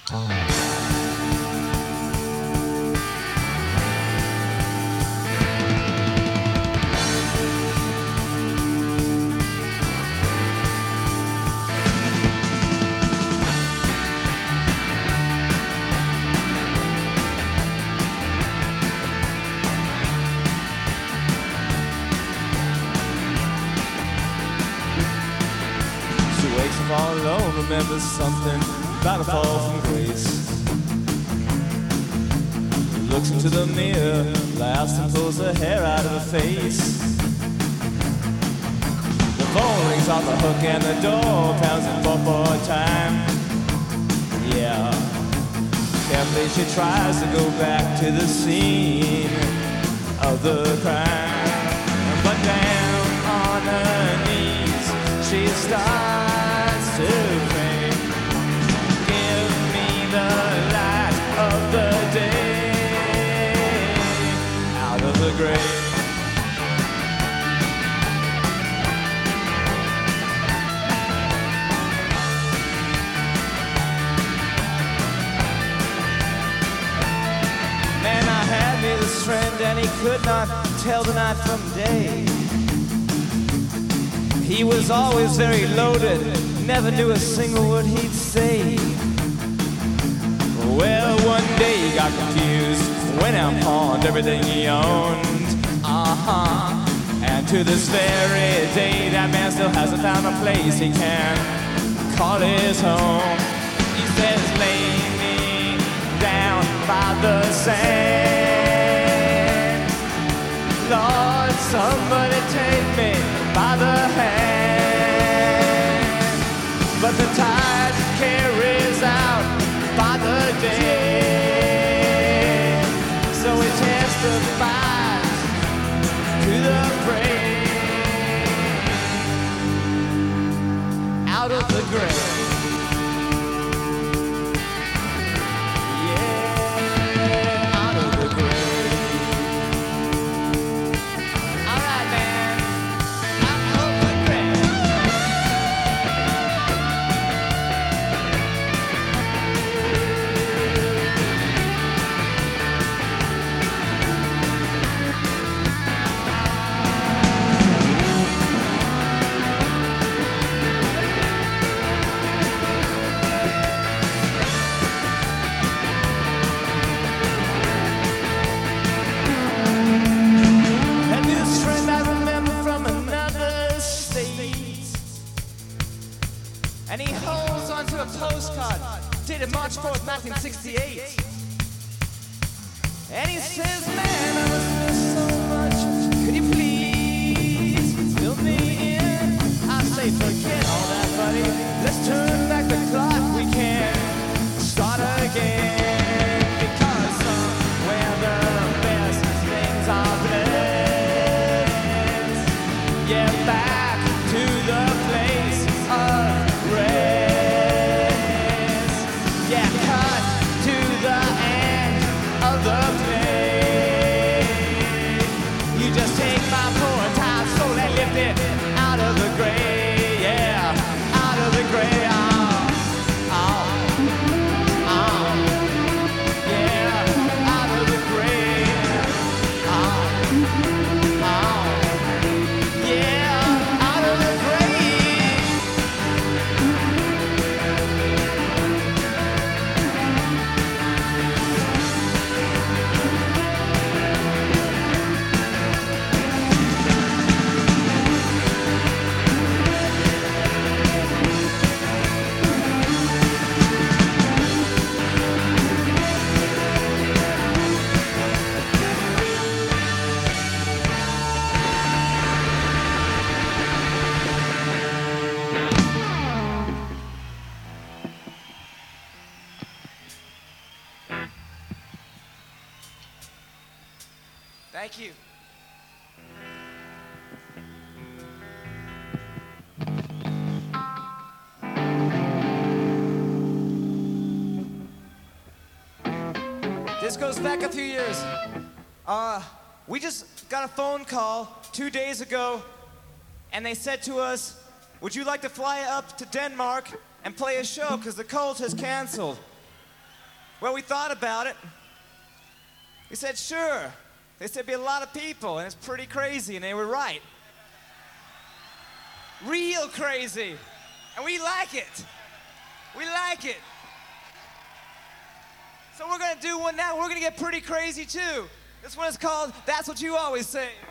All alone, remembers something about a fall from grace. Looks into the mirror, laughs and pulls her hair out of her face. The phone rings off the hook and the door pounds it for a time. Yeah, carefully she tries to go back to the scene of the crime. But down on her knees, she starts to pray. Give me the light of the day out of the grave. Man, I had me this friend and he could not tell the night from day. He was always very loaded, never knew a single word he'd say. Well, one day he got confused, went out and pawned everything he owned. And to this very day, that man still hasn't found a place he can call his home. He says, lay me down by the sand. Lord, somebody take me by the hand. But the tide carries out by the day, so it testifies to the grave, out of the grave. And he holds onto a postcard dated March 4th, 1968. And he says, man, I must miss so much. Could you please fill me in? I say, forget all that, buddy. Let's turn back the clock. We can start again. Because somewhere the best things are blessed. Get back to the place of rest. Yeah, cut to the end of the play. You just take my poor tired soul and lift it out of the grave. Yeah, out of the grave. Yeah, out of the grave. Yeah, out of the grave. Thank you. This goes back a few years. We just got a phone call 2 days ago, and they said to us, would you like to fly up to Denmark and play a show, because the Cult has canceled. Well, we thought about it. We said, sure. They said be a lot of people, and it's pretty crazy, and they were right. Real crazy. And we like it. We like it. So we're gonna do one now. We're gonna get pretty crazy too. This one is called That's What You Always Say.